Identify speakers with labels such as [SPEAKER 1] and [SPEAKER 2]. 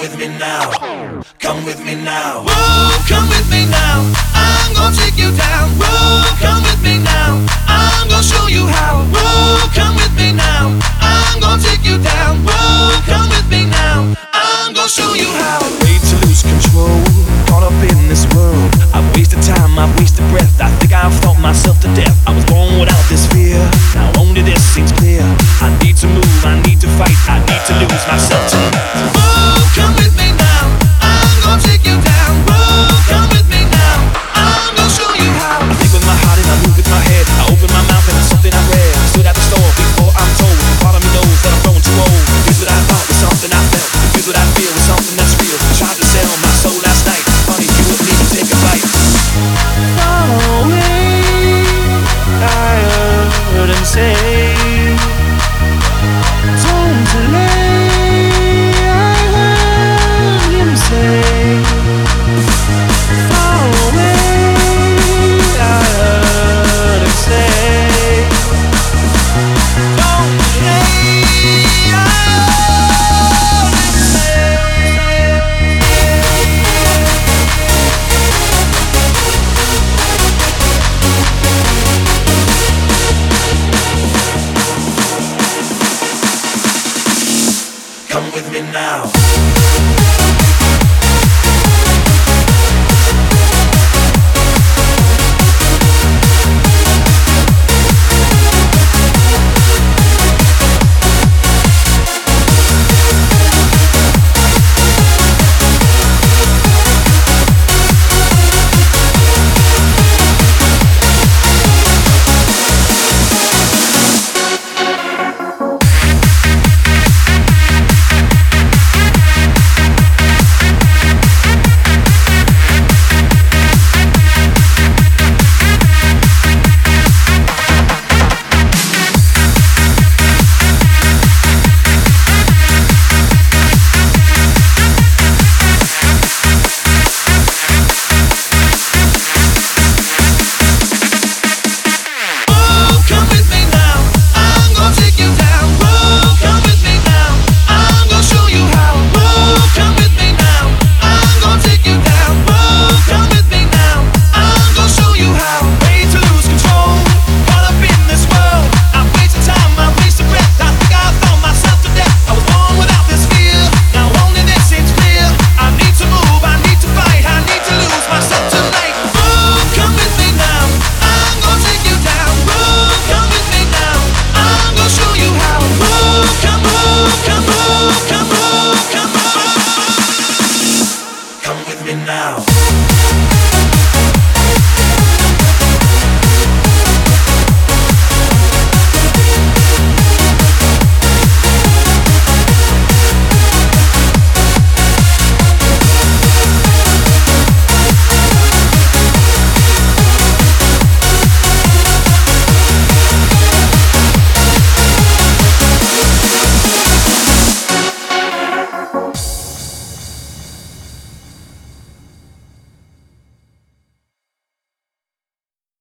[SPEAKER 1] with me now. Come with me now. Whoa, come with me now. I'm gonna take you down. Whoa, come with me now. I'm gonna show you how. Whoa, come with me now. I'm gonna take you down. Whoa, come with me now. I'm gonna show you how. Way to lose control, caught up in this world. I've wasted time, I've wasted breath. I think I've thought myself to death. I was born without this fear, now only this seems clear. I need to move, I need to fight, I need to lose myself tonight. Whoa, come with me now. I'm gonna take you down. Whoa, come with me now. I'm gonna show you how. I think with my heart and I move with my head. I open my mouth and it's something I read. Stood at the store before I'm told. Part of me knows that I'm growing too old. Here's what I thought was something I felt. Here's what I feel was something that's real. Tried to sell my soul last night. Honey, you and me take a bite. Far away, I heard him say, don't delay. I heard him say, far away, I heard him say, don't delay. I heard him say. Come with me now. Come with me now.